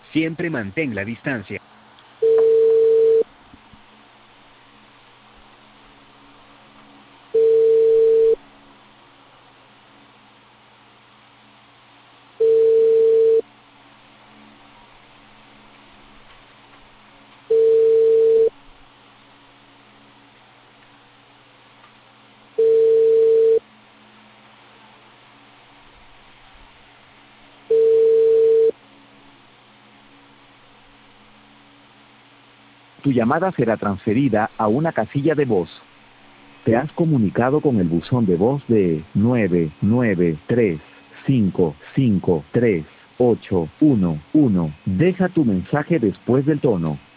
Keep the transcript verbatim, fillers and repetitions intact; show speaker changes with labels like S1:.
S1: Siempre mantén la distancia.
S2: Tu llamada será transferida a una casilla de voz. Te has comunicado con el buzón de voz de nueve nueve tres cinco cinco tres ocho uno uno. Deja tu mensaje después del tono.